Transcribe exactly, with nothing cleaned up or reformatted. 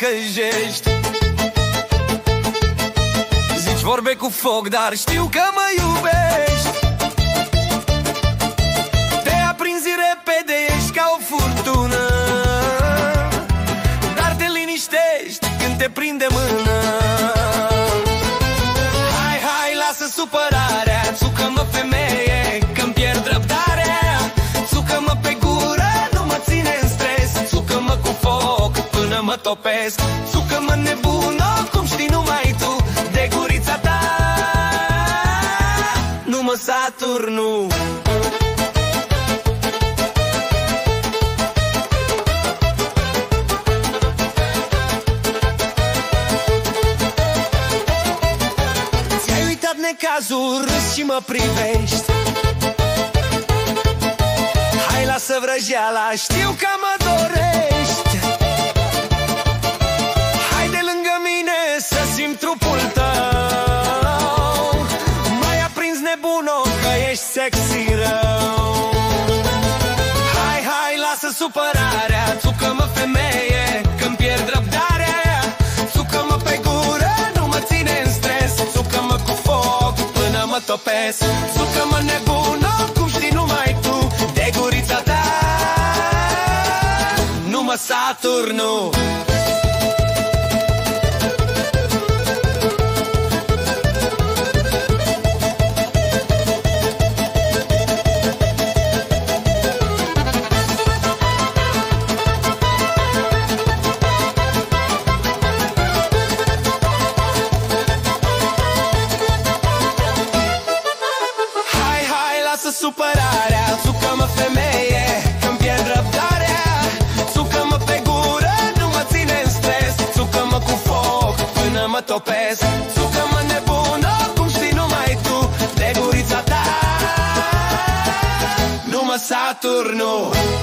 păcăjești. Zici vorbe cu foc, dar știu că mă iubești. Te aprinzi repede, ești ca o furtună, dar te liniștești când te prinde mână. Hai, hai, lasă supărarea, țucă-mă femeie, că-mi pierd răbdarea. Țucă-mă pe gură, nu mă ține în stres. Țucă-mă cu foc până mă topesc. Țucă-mă nebună, cum știi numai tu, de gurița ta nu mă satur, nu. Ți-ai uitat necazul, râzi și mă privești. Hai, lasă vrăjeala, știu că mă dorești. Hai de lângă mine să simt trupul tău. Mai aprins nebuno că ești sexy rău. Hai, hai, lasă supărarea, țucă-mă femeie, că-mi pierd răbdarea. Țucă-mă pe gură, nu mă ține în stres. Țucă-mă cu foc până mă topesc. Țucă-mă nebună, cum știi numai tu, de gurița ta nu mă satur, nu. Supărarea, țucă-mă femeie, că-mi pierd răbdarea. Țucă-mă pe gură, nu mă ține în stres. Țucă-mă cu foc până mă topesc. Țucă-mă nebună, cum știi numai tu, de gurița ta nu mă satur, nu.